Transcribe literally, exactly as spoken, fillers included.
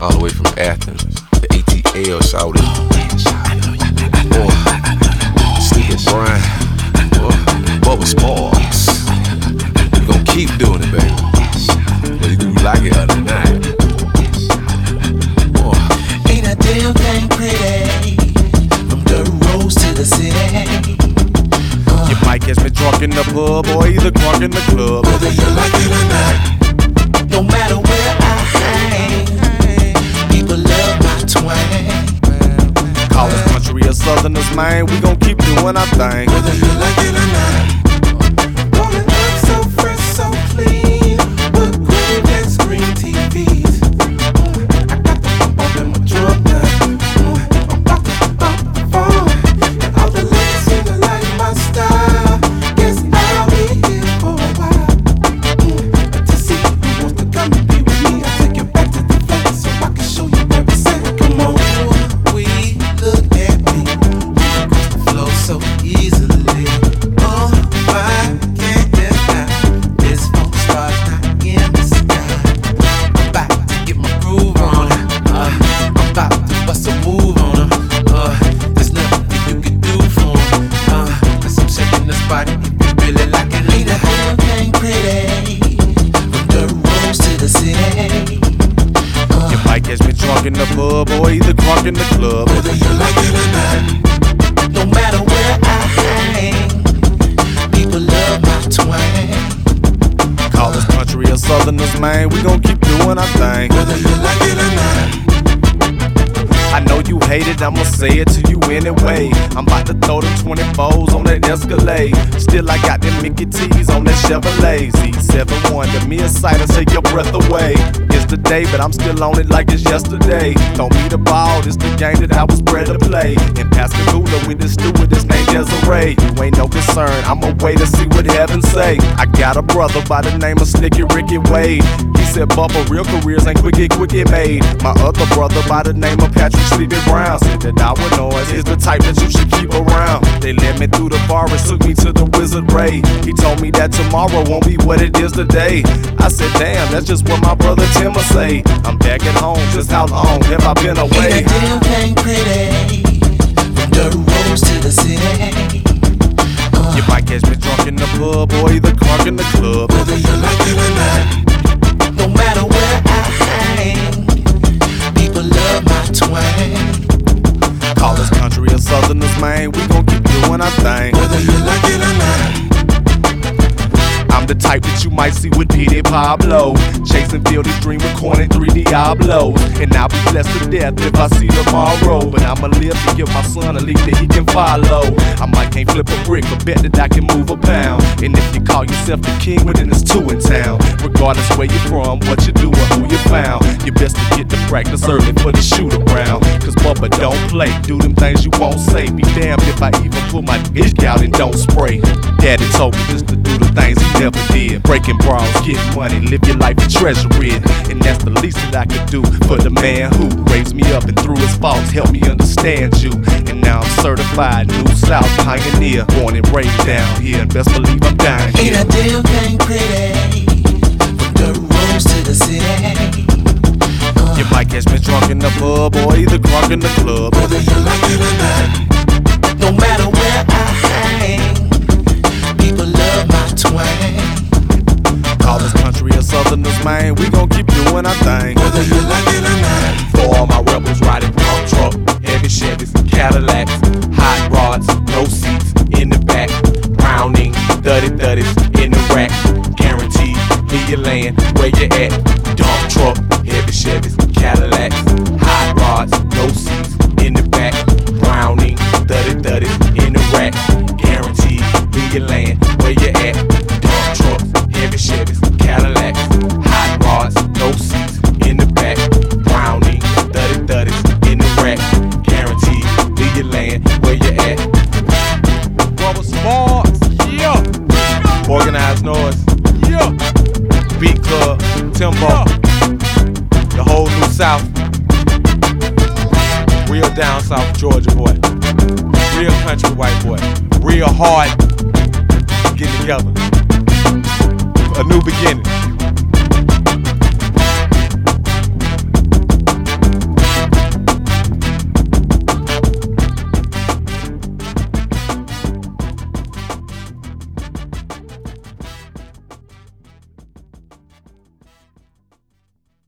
all the way from Athens, the A T L shouted. Boy, Steve Brian, boy, Bubba Sparks. We gon' keep doing it, baby. Whether you like it or not. Boy. Ain't a damn thing pretty, from dirt roads to the city. Uh, Your mic has been drunk in the pub or either drunk in the club. Whether you like it or not, no matter where I hang, people love my twang. Call us country or southerners, man, we gon' keep doing our thing. Whether you like it or not, rolling up so fresh, so clean, with green and screen T Vs. Mm, I got the pump up in my truck now. Mm, I'm about to bump the phone, and all the ladies seem to like my style. Guess I'll be here for a while. Mm, to see who wants to come and be with me, I take you back to the place so I can show you where it's at. Come on, we look at me, cross the flow so easily. Oh, I can't deny this phone star not in the sky. I'm about to get my groove on her. Uh, I'm about to bust a move on her. Uh, there's nothing you can do for me. Uh, cause I'm shaking the spot if you really like it. Ain't a damn thing pretty, from dirt roads to the city. Uh, Your mic has been drunk in the pub or either drunk in the club. Whether you like it or not, no matter where I hang, people love my twang. Call us country or southerners, man, we gon' keep doing our thing. Whether you like it or not, I know you hate it, I'ma say it to you anyway. I'm about to throw them twenty-fours on that Escalade. Still I got them Mickey T's on that Chevrolet. Z seventy-one, to me a sight to take your breath away. It's the day, but I'm still on it like it's yesterday. Throw me the ball, this the game that I was bred to play. In Pascagoula with this steward, his name Desiree. You ain't no concern, I'ma wait to see what heaven say. I got a brother by the name of Slicky Ricky Wade. He said, Bubba, real careers ain't quick, quick made. My other brother by the name of Patrick Sleepy Brown said that our noise is the type that you should keep around. They led me through the forest, took me to the Wizard Ray. He told me that tomorrow won't be what it is today. I said, damn, that's just what my brother Tim will say. I'm back at home, just how long have I been away? ain't a damn thing pretty, from dirt roads to the city. Uh, You might catch me drunk in the pub or either drunk in the club. Whether you like it or not, no matter where I hang, people love my twang. Call us country or southerners, man, we gon' keep doing our thing. Whether you like it or not, I'm the type that you might see with P D Pablo, chasing Fieldy's dream with corny three Diablos. And I'll be blessed to death if I see tomorrow, but I'ma live to give my son a lead that he can follow. I might can't flip a brick, but bet that I can move a pound. And if you call yourself the king, well then there's two in town. Regardless where you're from, what you do or who you found, you best to get to practice early for the shoot around. Cause Bubba don't play, do them things you won't say. Be damned if I even pull my dick out and don't spray. Daddy told me just to do the things he never did. Breaking brawls, getting money, live your life and treasure it. And that's the least that I could do for the man who raised me up and through his faults helped me understand you. And now I'm certified New South pioneer, born and raised down here, and best believe I'm dying ain't here. a damn thing pretty, from dirt roads to the city. Uh, You might catch me drunk in the pub or either drunk in the club. Whether you like it or not, no matter where I hang, people love my twang. Call us country or southerners, man, we gon' keep doing our thing. Whether you like it or not, For all my rebels riding pump truck, heavy Chevys, Cadillacs, hot rods, no seats in the back, Browning, thirty thirties in the rack, guaranteed, leave your land where you at. Dump truck, heavy Chevys, Cadillacs, hot rods, no seats in the back, Browning, thirty thirties in the rack, guaranteed, leave your land where you at. Dump trucks, heavy Chevys, Cadillacs, hot rods, no seats in the back, Browning, thirty thirties in the rack, guaranteed, leave your land where you at. Bubba Sparks, yeah. Organized noise, yeah. Beat Club, Timbo, yeah. The whole New South, real down south Georgia boy, real country white boy, real hard getting together, a new beginning.